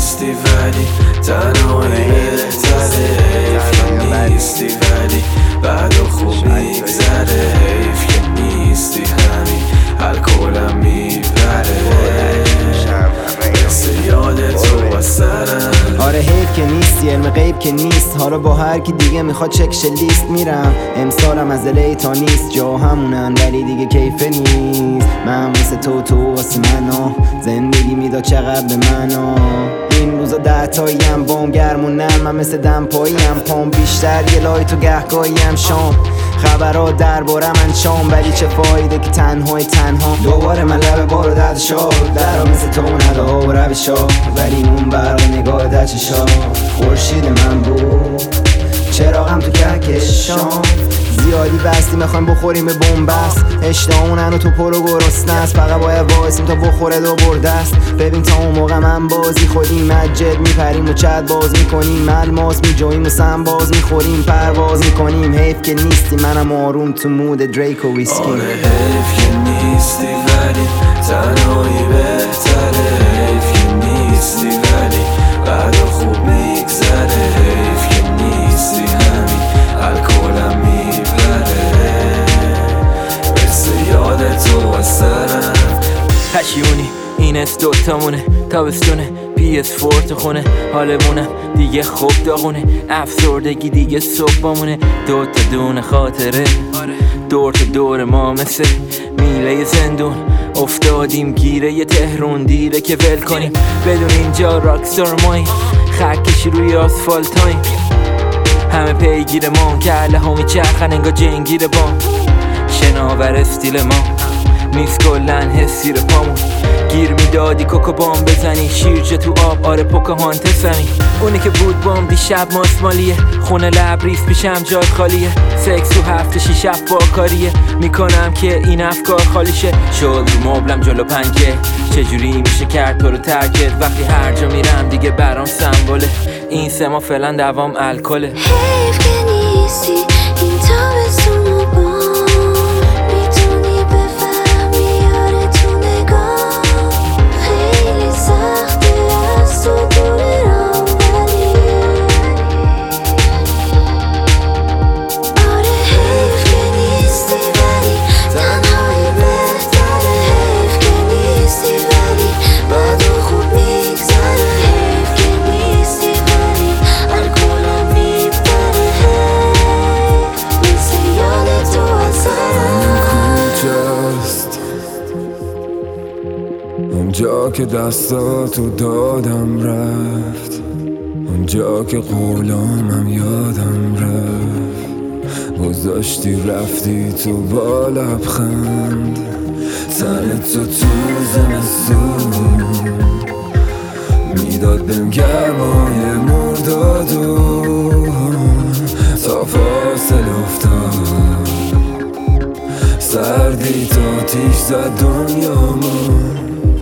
نیستی ولی تنهایی بهتره، حیف که نیستی ولی بعد و خوب میگذره، حیف که نیستی همین الکلم میبره، مثل یاد تو از سرم. آره حیف که نیستی، علم غیب که نیست، حالا با هر کی دیگه میخواد چکش لیست میرم. امسالم از الی تا نیست، جا همونن ولی دیگه کیفه نیست. من مثل تو واسه منو زندگی میداد چقدر به منو. این روزا 10 تاییم بام گرمونم، من مثل دمپاییم، پام بیشتر یه لایت و گهگاهیم شام. خبرها درباره من شام، ولی چه فایده که تنها دوباره من لب بارو درد شد. درها مثل تو نده ها و روشا، ولی اون برق نگاه در چشا خورشید من بود، چراغم تو کهکشان. زیادی بستی میخوایم بخوریم به بنبست، اشتهامونن و تو پر و گرسنه است، فقط باید وایسیم تا بخوره دو برده است. ببین تا اون موقع من بازی خودیم، مجد میپریم و چت باز میکنیم، الماس میجویم و سم باز میخوریم، پرواز میکنیم. حیف که نیستی، منم آروم تو مود دریک و ویسکی. آره حیف که نیستی ولی تنهایی بهتره، حیف که نیستی ولی بعد خوب میگذره، حیف که نیستی همین الکلم میبره، مثل یاد تو از سرم. پشیونی این از دوتامونه، تابستونه PS4 تو خونه، حالمونم دیگه خوب داغونه، افسردگی دیگه صبحمونه. دوتا دونه خاطره دور تا دور ما مثل میله زندون، افتادیم گیره یه تهرون دیره که ول کنیم، بدون اینجا راکستار ماییم، خرکشی روی آسفالتاییم، همه پیگیر ما کله ها میچرخن انگا جنگیر بام، شناور استیل ما نیست کلن حسی رو پامون، گیر میدادی کوکو بام بزنی، شیرجه تو آب آره پوکاهانتسمی، اونی که بود بام دیشب ماسمالیه، خونه لبریز پیشم جات خالیه، سکس تو هفته 6 با کاریه، میکنم که این افکار خالیشه، شد رو مبلم جلو پنکه، چجوری میشه کرد تو رو ترکت، وقتی هر جا میرم دیگه برام سمبوله، این سما فعلا دوام الکله. حیف که نیستی این تابستون و بام، میتونی بفهمی یاره تو نگاه، خیلی سخته از تو دوره رام، ولی آره حیف که نیستی ولی تنهایی بهتره، حیف که نیستی ولی بعد و خوب میگذره، حیف که نیستی ولی الکلم میبره، مثل یاد تو از سرم. کجاست اونجا که دستاتو دادم رفت، اونجا که قولامم یادم رفت، گذاشتی رفتی تو با لبخند، تن تو زمستون میداد بهم گرمای مردادو، تا فاصل افتاد سردی تا تیش زد دنیامون.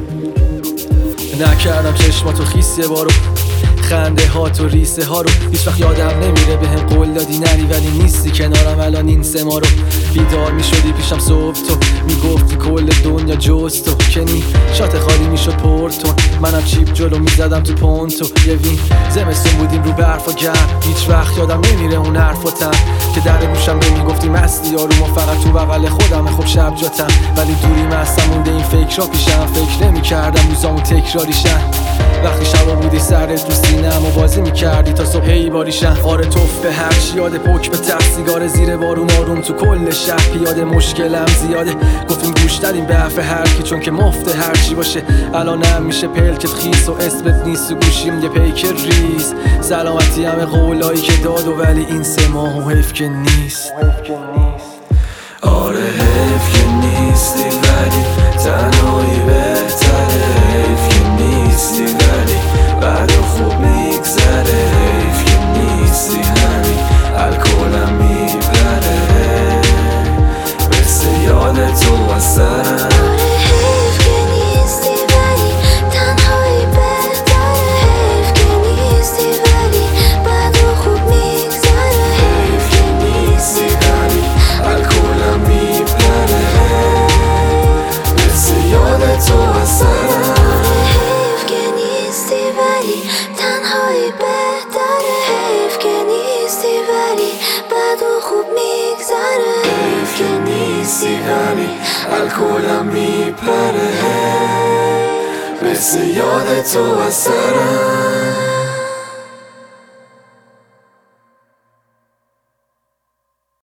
نکردم چشماتو خیس یه بارو، خنده ها تو ریسه ها رو هیچ وقت یادم نمیره، به هم قول دادی نری ولی نیستی کنارم الان این سه ما رو. بیدار میشدی پیشم صبح تو میگفتی کل دنیا جز تو، کنی شات خالی میشد پورتون، منم چیپ جلو میزدم تو پونتو، یه وین زمستون بودیم رو برف و گرم، هیچ وقت یادم نمیره اون حرفاتم که در گوشم میگفتی مستی آروم و فقط تو بغل خودم، خب شب جاتم ولی دوری مستم مونده این فکرها پیشم، فکر نمیکردم روزامون تکراریشن، وقتی شبا بودی سرت رو سینم و بازی میکردی تا صبح هی باریشن. آره توف به هر چی یاد پک به ته، سیگار زیر بارون آروم تو کل شهر، پیاده مشکلم زیاده، گفتیم گوش دادیم به حرف هر کی چون که مفته هر چی باشه، الانم میشه پلکت خیس و اسمت نیست و گوشیم یه پیک ریز، سلامتی همه قولایی که داد و ولی این سه ماه و حیف که نیست. آره حیف که نیستی ولی تنهایی بهتره، حیف که نیستی ولی بعد خوب میگذره، حیف که نیستی همین الکلم میبره، مثل یاد تو از سرم. آره حیف که نیستی ولی تنهایی بهتره، حیف که نیستی ولی بعد خوب میگذره، حیف که نیستی همین الکلم میبره، مثل یاد تو خوب میگذره حیف که نیستی ولی الکلم میپره مثل یاد تو از سرم